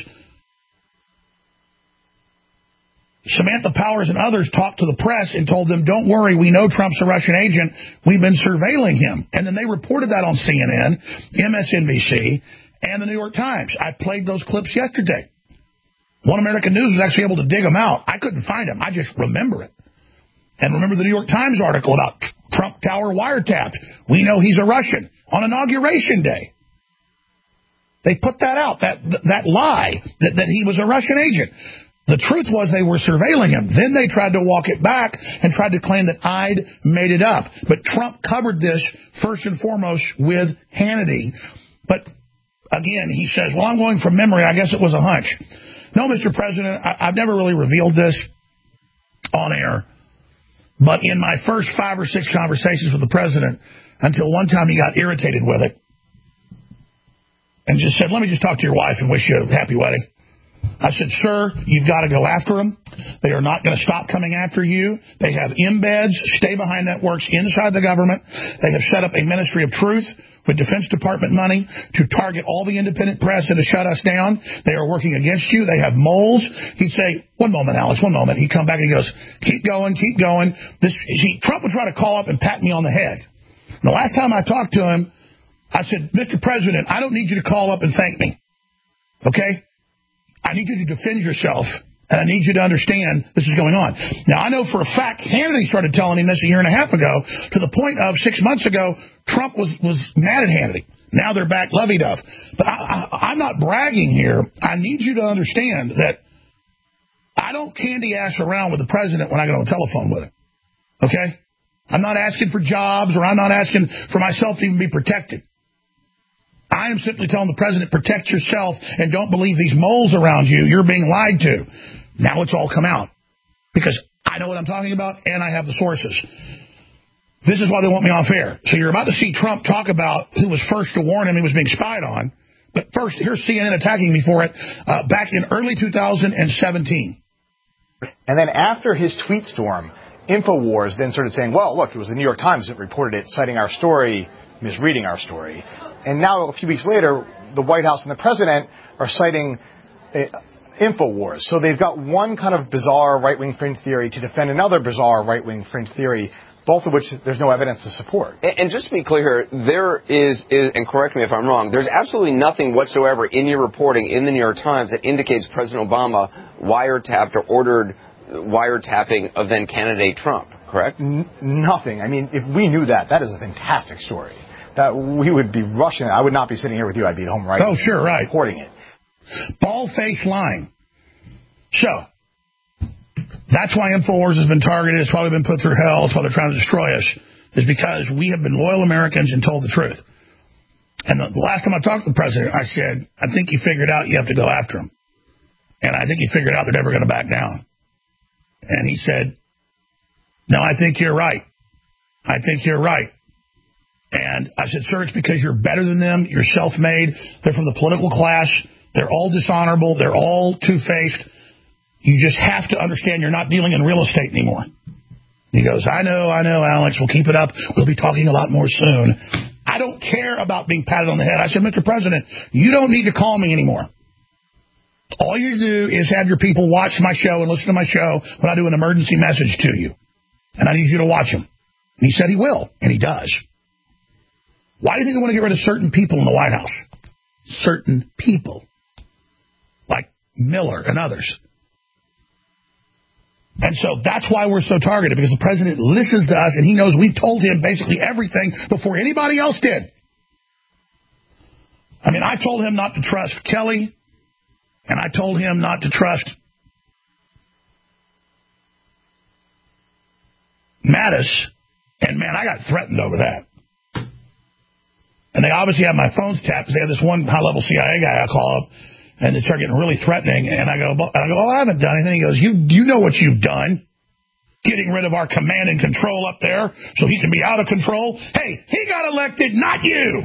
Samantha Powers and others talked to the press and told them, don't worry, we know Trump's a Russian agent. We've been surveilling him. And then they reported that on CNN, MSNBC, and the New York Times. I played those clips yesterday. One American News was actually able to dig them out. I couldn't find them. I just remember it. And remember the New York Times article about Trump Tower wiretapped. We know he's a Russian on Inauguration Day. They put that out, that lie, that he was a Russian agent. The truth was they were surveilling him. Then they tried to walk it back and tried to claim that I'd made it up. But Trump covered this first and foremost with Hannity. But again, he says, well, I'm going from memory. I guess it was a hunch. No, Mr. President, I've never really revealed this on air. But in my first 5 or 6 conversations with the president, until one time he got irritated with it and just said, let me just talk to your wife and wish you a happy wedding. I said, sir, you've got to go after them. They are not going to stop coming after you. They have embeds, stay-behind networks inside the government. They have set up a Ministry of Truth with Defense Department money to target all the independent press and to shut us down. They are working against you. They have moles. He'd say, one moment, Alex, one moment. He'd come back and he goes, keep going, keep going. Trump would try to call up and pat me on the head. And the last time I talked to him, I said, Mr. President, I don't need you to call up and thank me. Okay? I need you to defend yourself, and I need you to understand this is going on. Now, I know for a fact Hannity started telling him this a year and a half ago, to the point of 6 months ago, Trump was mad at Hannity. Now they're back lovey-dove. But I'm not bragging here. I need you to understand that I don't candy ass around with the president when I get on the telephone with him. Okay? I'm not asking for jobs, or I'm not asking for myself to even be protected. I am simply telling the president, protect yourself and don't believe these moles around you. You're being lied to. Now it's all come out because I know what I'm talking about and I have the sources. This is why they want me off air. So you're about to see Trump talk about who was first to warn him he was being spied on. But first, here's CNN attacking me for it back in early 2017. And then after his tweet storm, InfoWars then started saying, well, look, it was the New York Times that reported it, citing our story, misreading our story. And now, a few weeks later, the White House and the president are citing InfoWars. So they've got one kind of bizarre right-wing fringe theory to defend another bizarre right-wing fringe theory, both of which there's no evidence to support. And just to be clear, there is, and correct me if I'm wrong, there's absolutely nothing whatsoever in your reporting in the New York Times that indicates President Obama wiretapped or ordered wiretapping of then candidate Trump, correct? Nothing. I mean, if we knew that, that is a fantastic story. That we would be rushing it. I would not be sitting here with you. I'd be at home right now. Oh, sure, right. Reporting it. Bald-faced lying. So, that's why InfoWars has been targeted. It's why we've been put through hell. It's why they're trying to destroy us. Is because we have been loyal Americans and told the truth. And the last time I talked to the president, I said, I think you figured out you have to go after him. And I think he figured out they're never going to back down. And he said, no, I think you're right. I think you're right. And I said, sir, it's because you're better than them. You're self-made. They're from the political class. They're all dishonorable. They're all two-faced. You just have to understand you're not dealing in real estate anymore. He goes, I know, Alex. We'll keep it up. We'll be talking a lot more soon. I don't care about being patted on the head. I said, Mr. President, you don't need to call me anymore. All you do is have your people watch my show and listen to my show when I do an emergency message to you. And I need you to watch him. And he said he will, and he does. Why do you think they want to get rid of certain people in the White House? Certain people. Like Miller and others. And so that's why we're so targeted, because the president listens to us and he knows we told him basically everything before anybody else did. I mean, I told him not to trust Kelly, and I told him not to trust Mattis, and, man, I got threatened over that. And they obviously have my phones tapped because they have this one high-level CIA guy I call up, and they start getting really threatening. And I go, oh, I haven't done anything. He goes, you know what you've done. Getting rid of our command and control up there so he can be out of control. Hey, he got elected, not you.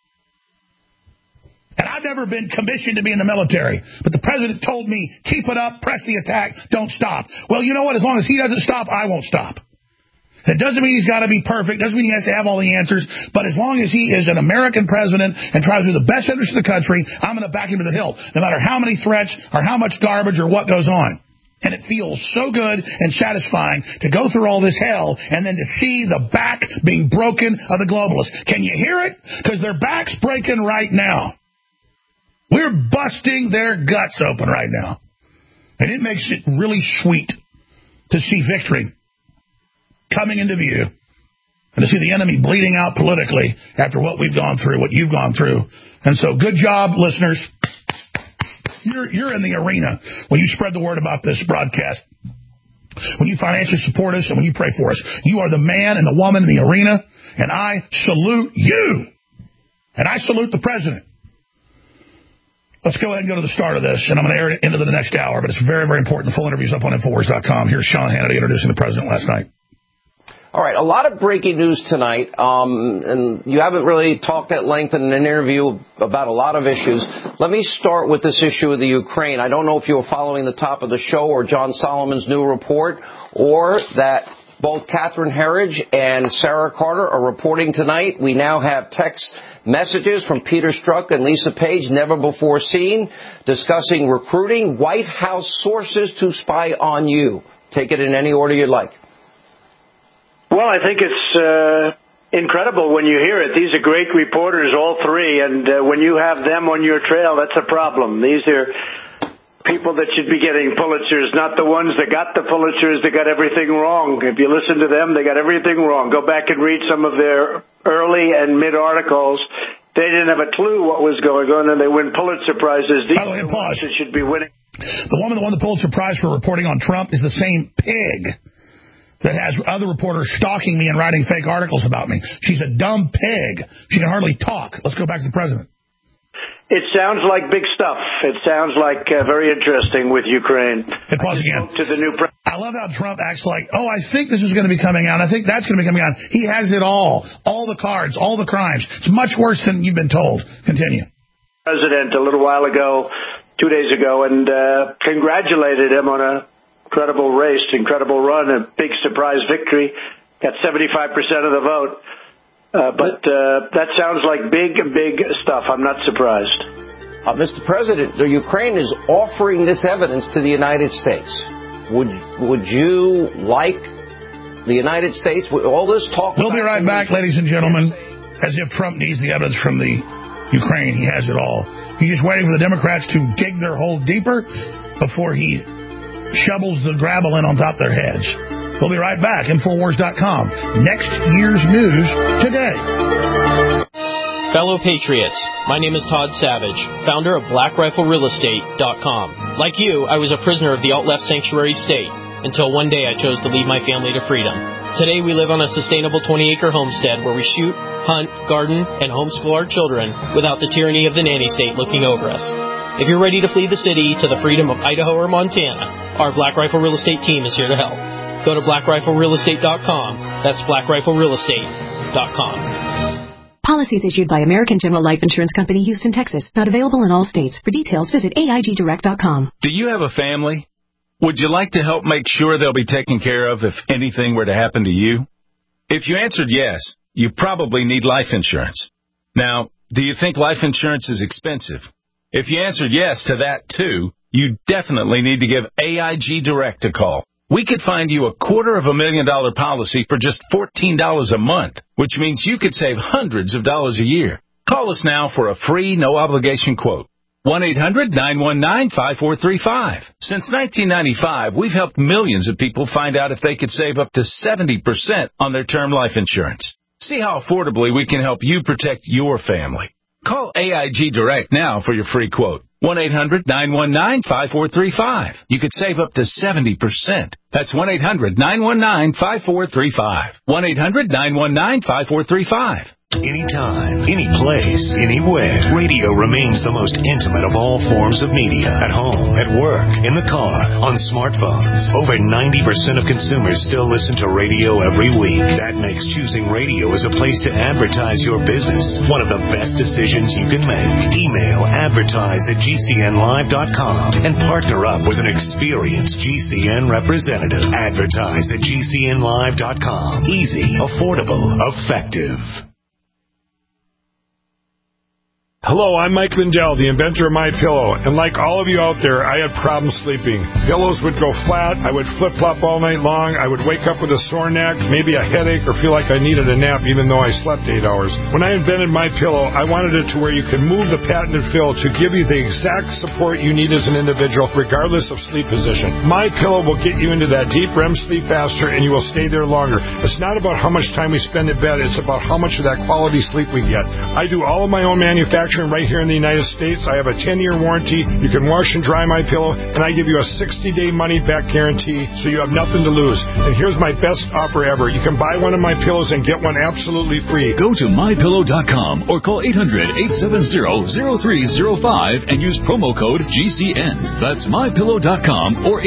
And I've never been commissioned to be in the military. But the president told me, keep it up, press the attack, don't stop. Well, you know what? As long as he doesn't stop, I won't stop. It doesn't mean he's got to be perfect. Doesn't mean he has to have all the answers. But as long as he is an American president and tries to do the best interest of the country, I'm going to back him to the hilt, no matter how many threats or how much garbage or what goes on. And it feels so good and satisfying to go through all this hell and then to see the back being broken of the globalists. Can you hear it? Because their back's breaking right now. We're busting their guts open right now. And it makes it really sweet to see victory coming into view and to see the enemy bleeding out politically after what we've gone through, what you've gone through. And so good job, listeners. You're in the arena when you spread the word about this broadcast, when you financially support us and when you pray for us. You are the man and the woman in the arena, and I salute you. And I salute the president. Let's go ahead and go to the start of this, and I'm going to air it into the next hour, but it's very, very important. The full interview is up on Infowars.com. Here's Sean Hannity introducing the president last night. All right, a lot of breaking news tonight, and you haven't really talked at length in an interview about a lot of issues. Let me start with this issue of the Ukraine. I don't know if you were following the top of the show or John Solomon's new report, or that both Catherine Herridge and Sarah Carter are reporting tonight. We now have text messages from Peter Strzok and Lisa Page, never before seen, discussing recruiting White House sources to spy on you. Take it in any order you'd like. Well, I think it's incredible when you hear it. These are great reporters, all three, and when you have them on your trail, that's a problem. These are people that should be getting Pulitzers, not the ones that got the Pulitzers that got everything wrong. If you listen to them, they got everything wrong. Go back and read some of their early and mid articles. They didn't have a clue what was going on, and they win Pulitzer Prizes. These are the ones that should be winning. The woman that won the Pulitzer Prize for reporting on Trump is the same pig that has other reporters stalking me and writing fake articles about me. She's a dumb pig. She can hardly talk. Let's go back to the president. It sounds like big stuff. It sounds like very interesting with Ukraine. Hey, pause again. To the new I love how Trump acts like, oh, I think this is going to be coming out. I think that's going to be coming out. He has it all the cards, all the crimes. It's much worse than you've been told. Continue. President a little while ago, 2 days ago, and congratulated him on a incredible race, incredible run, a big surprise victory. Got 75% of the vote. But that sounds like big stuff. I'm not surprised. Mr. President, the Ukraine is offering this evidence to the United States. Would you like the United States, all this talk... We'll be right back, ladies and gentlemen. As if Trump needs the evidence from the Ukraine. He has it all. He's just waiting for the Democrats to dig their hole deeper before he shovels the gravel in on top of their heads. We'll be right back. Infowars.com. Next year's news today. Fellow Patriots, my name is Todd Savage, founder of BlackRifleRealEstate.com. Like you, I was a prisoner of the alt-left sanctuary state until one day I chose to lead my family to freedom. Today we live on a sustainable 20-acre homestead where we shoot, hunt, garden, and homeschool our children without the tyranny of the nanny state looking over us. If you're ready to flee the city to the freedom of Idaho or Montana, our Black Rifle Real Estate team is here to help. Go to BlackRifleRealEstate.com. That's BlackRifleRealEstate.com. Policies issued by American General Life Insurance Company, Houston, Texas. Not available in all states. For details, visit AIGDirect.com. Do you have a family? Would you like to help make sure they'll be taken care of if anything were to happen to you? If you answered yes, you probably need life insurance. Now, do you think life insurance is expensive? If you answered yes to that, too, you definitely need to give AIG Direct a call. We could find you a $250,000 policy for just $14 a month, which means you could save hundreds of dollars a year. Call us now for a free, no-obligation quote. 1-800-919-5435. Since 1995, we've helped millions of people find out if they could save up to 70% on their term life insurance. See how affordably we can help you protect your family. Call AIG Direct now for your free quote. 1-800-919-5435. You could save up to 70%. That's 1-800-919-5435. 1-800-919-5435. Anytime, any place, anywhere. Radio remains the most intimate of all forms of media. At home, at work, in the car, on smartphones. Over 90% of consumers still listen to radio every week. That makes choosing radio as a place to advertise your business one of the best decisions you can make. Email advertise@gcnlive.com and partner up with an experienced GCN representative. Advertise@gcnlive.com. Easy, affordable, effective. Hello, I'm Mike Lindell, the inventor of MyPillow, and like all of you out there, I had problems sleeping. Pillows would go flat, I would flip-flop all night long, I would wake up with a sore neck, maybe a headache, or feel like I needed a nap even though I slept 8 hours. When I invented MyPillow, I wanted it to where you can move the patented fill to give you the exact support you need as an individual, regardless of sleep position. MyPillow will get you into that deep REM sleep faster, and you will stay there longer. It's not about how much time we spend in bed, it's about how much of that quality sleep we get. I do all of my own manufacturing right here in the United States. I have a 10-year warranty. You can wash and dry MyPillow, and I give you a 60-day money-back guarantee, so you have nothing to lose. And here's my best offer ever. You can buy one of my pillows and get one absolutely free. Go to MyPillow.com or call 800-870-0305 and use promo code GCN. That's MyPillow.com or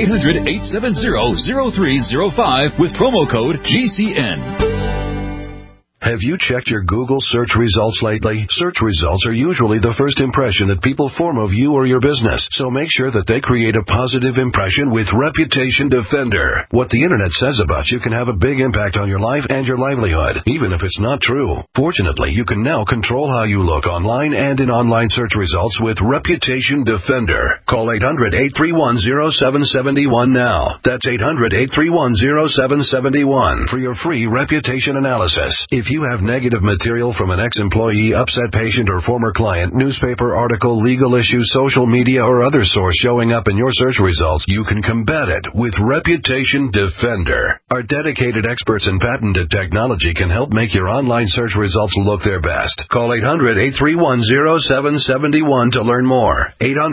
800-870-0305 with promo code GCN. Have you checked your Google search results lately? Search results are usually the first impression that people form of you or your business, so make sure that they create a positive impression with Reputation Defender. What the internet says about you can have a big impact on your life and your livelihood, even if it's not true. Fortunately, you can now control how you look online and in online search results with Reputation Defender. Call 800-831-0771 now. That's 800-831-0771 for your free reputation analysis. If you have negative material from an ex-employee, upset patient, or former client, newspaper article, legal issue, social media, or other source showing up in your search results, you can combat it with Reputation Defender. Our dedicated experts in patented technology can help make your online search results look their best. Call 800-831-0771 to learn more.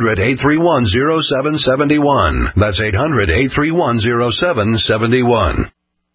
800-831-0771. That's 800-831-0771.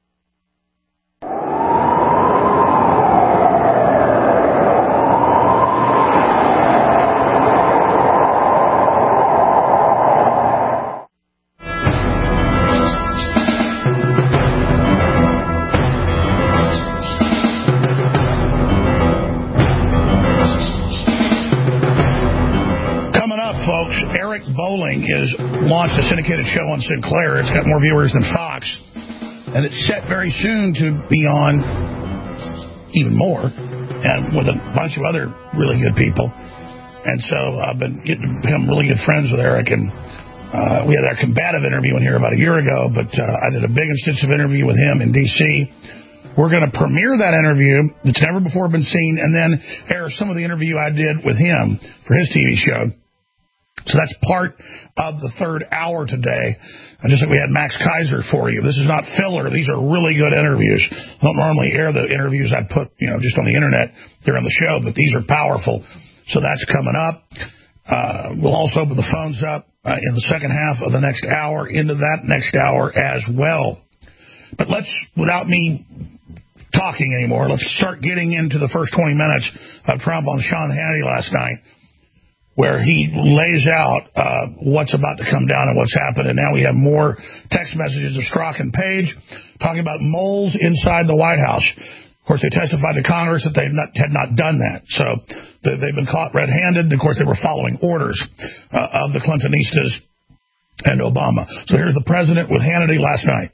Has launched a syndicated show on Sinclair. It's got more viewers than Fox, and it's set very soon to be on even more, and with a bunch of other really good people. And so I've been getting to become really good friends with Eric, and we had our combative interview in here about a year ago, but I did a big extensive interview with him in D.C. We're going to premiere that interview that's never before been seen, and then air some of the interview I did with him for his TV show. So that's part of the third hour today. Just like we had Max Kaiser for you. This is not filler. These are really good interviews. I don't normally air the interviews I put, just on the internet here on the show, but these are powerful. So that's coming up. We'll also open the phones up in the second half of the next hour, into that next hour as well. But let's, without me talking anymore, let's start getting into the first 20 minutes of Trump on Sean Hannity last night, where he lays out what's about to come down and what's happened. And now we have more text messages of Strzok and Page talking about moles inside the White House. Of course, they testified to Congress that they had not done that. So they've been caught red-handed. Of course, they were following orders of the Clintonistas and Obama. So here's the president with Hannity last night.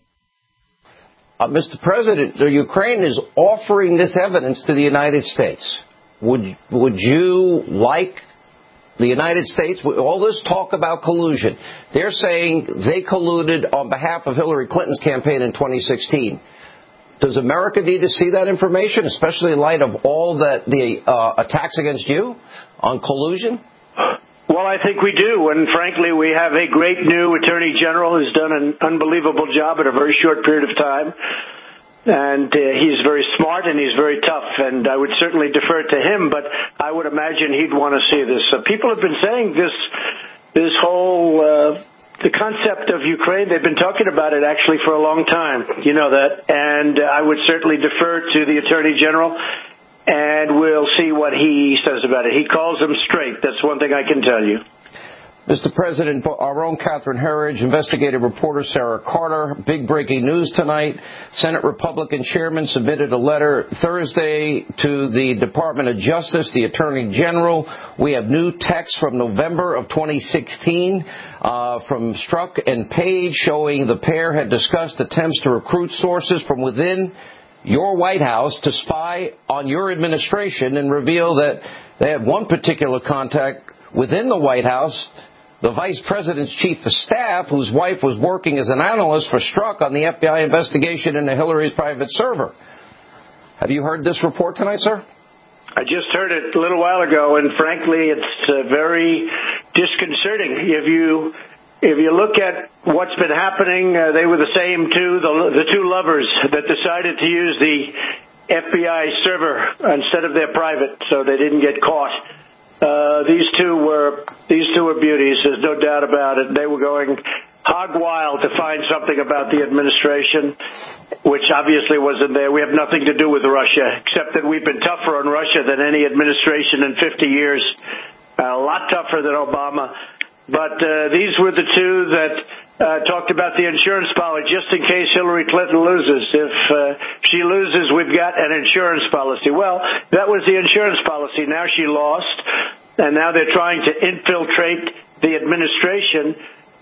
Mr. President, the Ukraine is offering this evidence to the United States. Would you like the United States, all this talk about collusion, they're saying they colluded on behalf of Hillary Clinton's campaign in 2016. Does America need to see that information, especially in light of all the attacks against you on collusion? Well, I think we do, and frankly, we have a great new Attorney General who's done an unbelievable job in a very short period of time. And he's very smart and he's very tough, and I would certainly defer to him, but I would imagine he'd want to see this. People have been saying this whole the concept of Ukraine, they've been talking about it actually for a long time. You know that. And I would certainly defer to the Attorney General, and we'll see what he says about it. He calls them straight. That's one thing I can tell you. Mr. President, our own Catherine Herridge, investigative reporter Sarah Carter, big breaking news tonight. Senate Republican chairman submitted a letter Thursday to the Department of Justice, the Attorney General. We have new text from November of 2016 from Strzok and Page showing the pair had discussed attempts to recruit sources from within your White House to spy on your administration and reveal that they had one particular contact within the White House, the Vice President's Chief of Staff, whose wife was working as an analyst for Strzok on the FBI investigation into Hillary's private server. Have you heard this report tonight, sir? I just heard it a little while ago, and frankly, it's very disconcerting. If you look at what's been happening, they were the same the two lovers that decided to use the FBI server instead of their private, so they didn't get caught. These two were beauties. There's no doubt about it. They were going hog wild to find something about the administration, which obviously wasn't there. We have nothing to do with Russia, except that we've been tougher on Russia than any administration in 50 years. A lot tougher than Obama. But these were the two that talked about the insurance policy, just in case Hillary Clinton loses. If she loses, we've got an insurance policy. Well, that was the insurance policy. Now she lost, and now they're trying to infiltrate the administration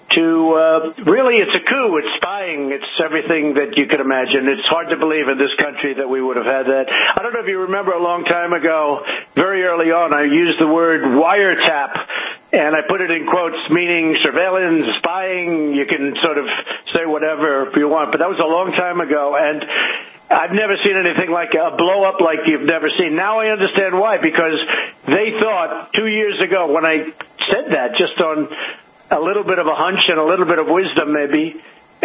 to really, it's a coup. It's spying. It's everything that you could imagine. It's hard to believe in this country that we would have had that. I don't know if you remember a long time ago, very early on, I used the word wiretap, and I put it in quotes, meaning surveillance, spying. You can sort of say whatever you want, but that was a long time ago, and I've never seen anything like a blow-up like you've never seen. Now I understand why, because they thought 2 years ago when I said that, just on a little bit of a hunch and a little bit of wisdom maybe,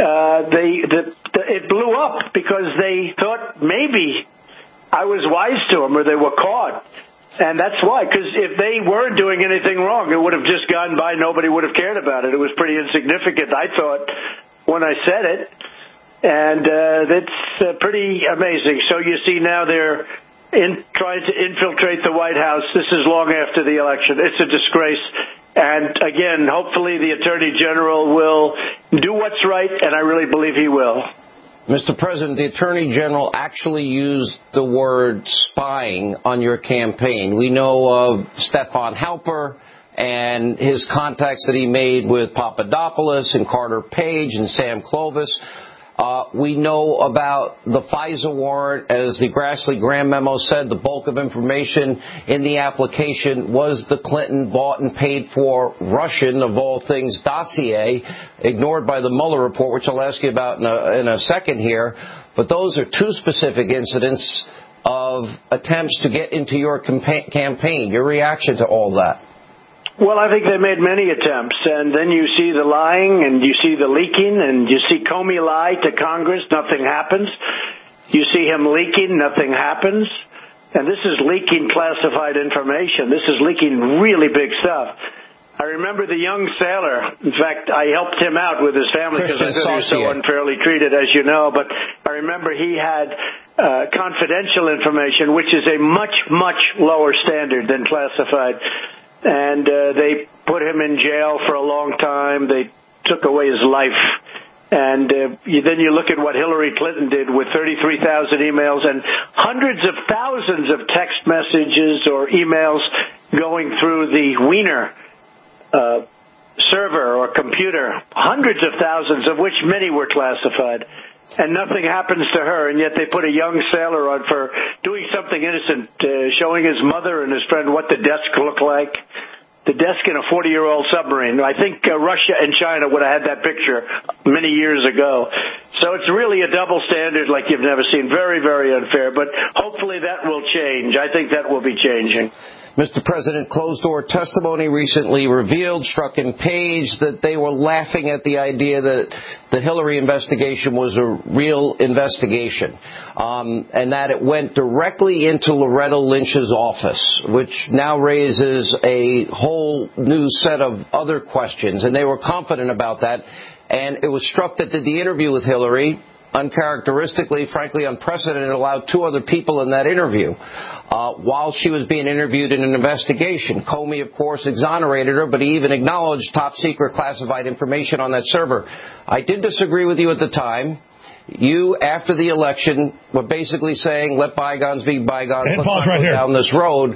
it blew up because they thought maybe I was wise to them or they were caught. And that's why, because if they weren't doing anything wrong, it would have just gone by. Nobody would have cared about it. It was pretty insignificant, I thought, when I said it. And that's pretty amazing. So you see now they're trying to infiltrate the White House. This is long after the election. It's a disgrace. And again, hopefully the Attorney General will do what's right, and I really believe he will. Mr. President, the Attorney General actually used the word spying on your campaign. We know of Stefan Halper and his contacts that he made with Papadopoulos and Carter Page and Sam Clovis. We know about the FISA warrant. As the Grassley-Graham memo said, the bulk of information in the application was the Clinton bought and paid for Russian, of all things, dossier, ignored by the Mueller report, which I'll ask you about in a second here. But those are two specific incidents of attempts to get into your campaign. Your reaction to all that? Well, I think they made many attempts, and then you see the lying, and you see the leaking, and you see Comey lie to Congress, nothing happens. You see him leaking, nothing happens. And this is leaking classified information. This is leaking really big stuff. I remember the young sailor. In fact, I helped him out with his family because I thought he was so unfairly treated, as you know. But I remember he had confidential information, which is a much, much lower standard than classified. And they put him in jail for a long time. They took away his life. And then you look at what Hillary Clinton did with 33,000 emails and hundreds of thousands of text messages or emails going through the Wiener server or computer, hundreds of thousands of which many were classified. And nothing happens to her, and yet they put a young sailor on for doing something innocent, showing his mother and his friend what the desk looked like. The desk in a 40-year-old submarine. I think Russia and China would have had that picture many years ago. So it's really a double standard like you've never seen. Very, very unfair. But hopefully that will change. I think that will be changing. Mr. President, closed-door testimony recently revealed, Strzok and Page, that they were laughing at the idea that the Hillary investigation was a real investigation, and that it went directly into Loretta Lynch's office, which now raises a whole new set of other questions, and they were confident about that. And it was Strzok that did the interview with Hillary, uncharacteristically, frankly unprecedented, allowed two other people in that interview while she was being interviewed in an investigation. Comey, of course, exonerated her, but he even acknowledged top-secret classified information on that server. I did disagree with you at the time. You, after the election, were basically saying, let bygones be bygones. Let's not go down this road.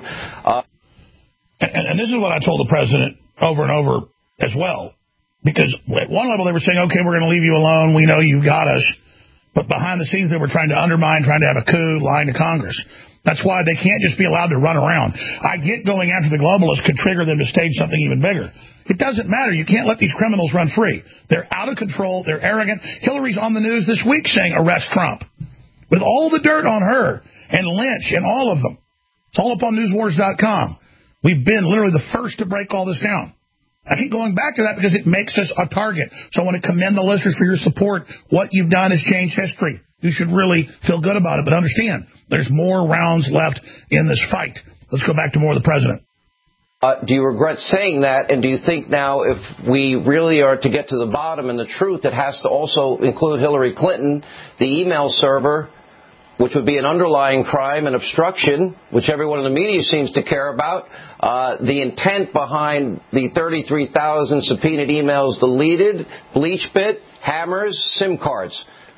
And this is what I told the president over and over as well. Because at one level they were saying, okay, we're going to leave you alone. We know you got us. But behind the scenes, they were trying to undermine, trying to have a coup, lying to Congress. That's why they can't just be allowed to run around. I get going after the globalists could trigger them to stage something even bigger. It doesn't matter. You can't let these criminals run free. They're out of control. They're arrogant. Hillary's on the news this week saying, arrest Trump. With all the dirt on her and Lynch and all of them. It's all up on newswars.com. We've been literally the first to break all this down. I keep going back to that because it makes us a target. So I want to commend the listeners for your support. What you've done has changed history. You should really feel good about it. But understand, there's more rounds left in this fight. Let's go back to more of the president. Do you regret saying that? And do you think now if we really are to get to the bottom and the truth, it has to also include Hillary Clinton, the email server, which would be an underlying crime and obstruction, which everyone in the media seems to care about, the intent behind the 33,000 subpoenaed emails deleted, BleachBit, hammers, SIM cards?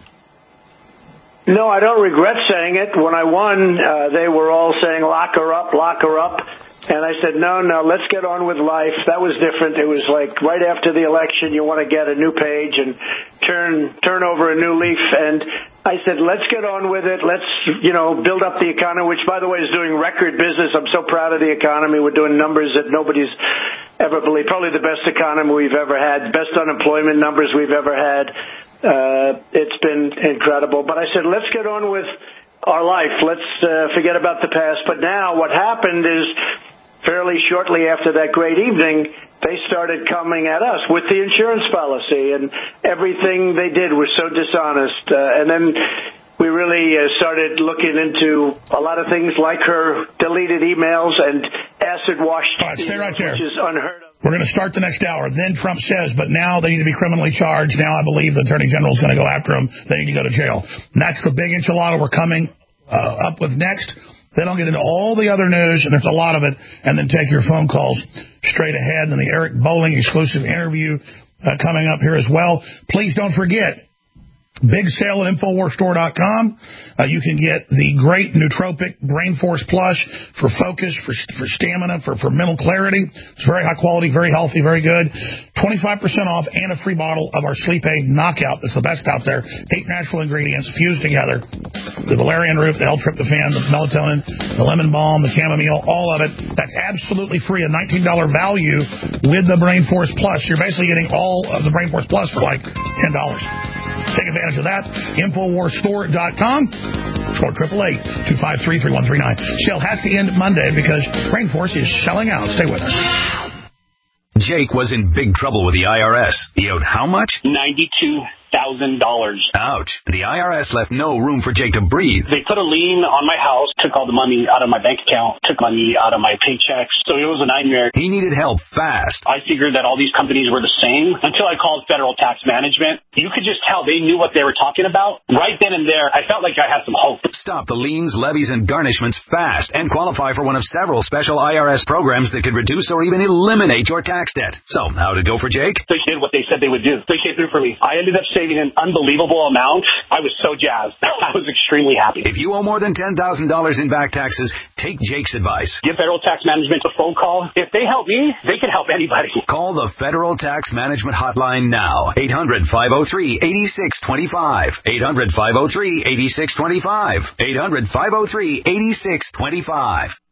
No, I don't regret saying it. When I won, they were all saying, lock her up, lock her up. And I said, no, let's get on with life. That was different. It was like right after the election, you want to get a new page and turn over a new leaf. And I said, let's get on with it. Let's, build up the economy, which, by the way, is doing record business. I'm so proud of the economy. We're doing numbers that nobody's ever believed. Probably the best economy we've ever had, best unemployment numbers we've ever had. It's been incredible. But I said, let's get on with our life. Let's forget about the past. But now what happened is, fairly shortly after that great evening, they started coming at us with the insurance policy, and everything they did was so dishonest. And then we really started looking into a lot of things like her deleted emails and acid-washed emails, which is unheard of. We're going to start the next hour. Then Trump says, but now they need to be criminally charged. Now I believe the Attorney General is going to go after them. They need to go to jail. And that's the big enchilada we're coming up with next. Then I'll get into all the other news, and there's a lot of it, and then take your phone calls straight ahead. And the Eric Bolling exclusive interview coming up here as well. Please don't forget, big sale at InfoWarsStore.com. You can get the great nootropic Brain Force Plus for focus, for stamina, for mental clarity. It's very high quality, very healthy, very good. 25% off and a free bottle of our Sleep Aid Knockout. That's the best out there. 8 natural ingredients fused together. The valerian root, the L-tryptophan, the melatonin, the lemon balm, the chamomile, all of it. That's absolutely free, a $19 value with the Brain Force Plus. You're basically getting all of the Brain Force Plus for like $10. Take advantage of that. InfoWarsStore.com or 888-253-3139. Sale has to end Monday because Brain Force is selling out. Stay with us. Jake was in big trouble with the IRS. He owed how much? $92,000. Ouch. The IRS left no room for Jake to breathe. They put a lien on my house, took all the money out of my bank account, took money out of my paychecks. So it was a nightmare. He needed help fast. I figured that all these companies were the same until I called Federal Tax Management. You could just tell they knew what they were talking about. Right then and there, I felt like I had some hope. Stop the liens, levies, and garnishments fast and qualify for one of several special IRS programs that could reduce or even eliminate your tax debt. So, how'd it go for Jake? They did what they said they would do. They came through for me. I ended up saving an unbelievable amount. I was so jazzed. I was extremely happy. If you owe more than $10,000 in back taxes, take Jake's advice. Give Federal Tax Management a phone call. If they help me, they can help anybody. Call the Federal Tax Management Hotline now. 800-503-8625. 800-503-8625. 800-503-8625.